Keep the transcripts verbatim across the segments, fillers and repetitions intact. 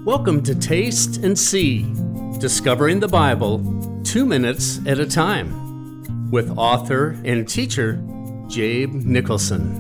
Welcome to Taste and See, Discovering the Bible two minutes at a time, with author and teacher Jabe Nicholson.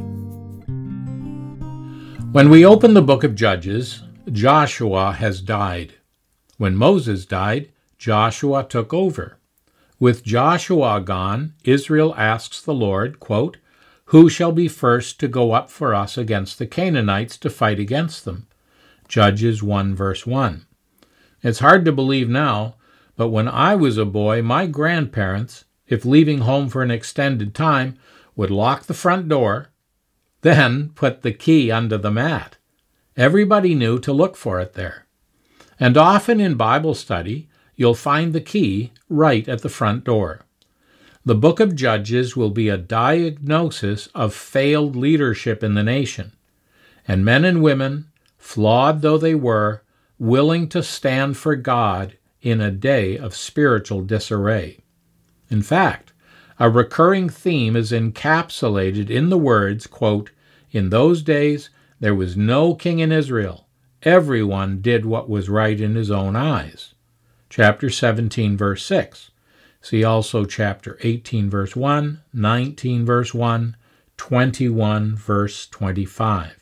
When we open the book of Judges, Joshua has died. When Moses died, Joshua took over. With Joshua gone, Israel asks the Lord, quote, "Who shall be first to go up for us against the Canaanites to fight against them?" Judges one verse one. It's hard to believe now, but when I was a boy, my grandparents, if leaving home for an extended time, would lock the front door, then put the key under the mat. Everybody knew to look for it there. And often in Bible study, you'll find the key right at the front door. The book of Judges will be a diagnosis of failed leadership in the nation, and men and women, flawed though they were, willing to stand for God in a day of spiritual disarray. In fact, a recurring theme is encapsulated in the words, quote, "In those days there was no king in Israel. Everyone did what was right in his own eyes." Chapter seventeen, verse six. See also chapter eighteen, verse one, nineteen, verse one, twenty-one, verse twenty-five.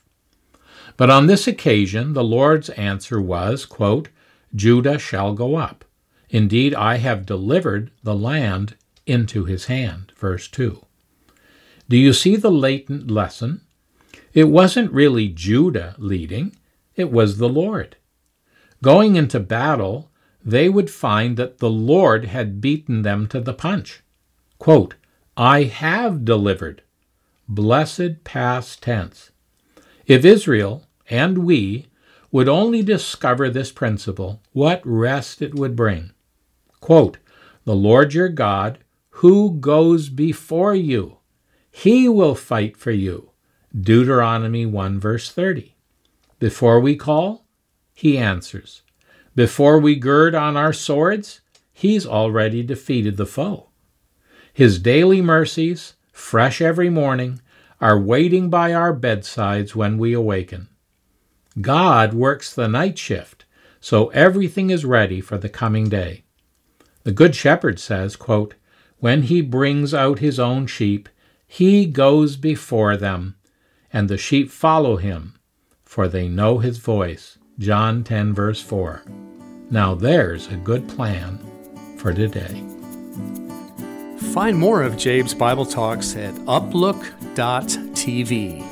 But on this occasion, the Lord's answer was, quote, "Judah shall go up. Indeed, I have delivered the land into his hand." Verse two. Do you see the latent lesson? It wasn't really Judah leading, it was the Lord. Going into battle, they would find that the Lord had beaten them to the punch. Quote, "I have delivered." Blessed past tense. If Israel and we would only discover this principle, what rest it would bring. Quote, "The Lord your God, who goes before you, he will fight for you." Deuteronomy one verse thirty. Before we call, he answers. Before we gird on our swords, he's already defeated the foe. His daily mercies, fresh every morning, are waiting by our bedsides when we awaken. God works the night shift, so everything is ready for the coming day. The Good Shepherd says, quote, "When he brings out his own sheep, he goes before them, and the sheep follow him, for they know his voice." John ten, verse four. Now there's a good plan for today. Find more of Jabe's Bible Talks at uplook dot t v.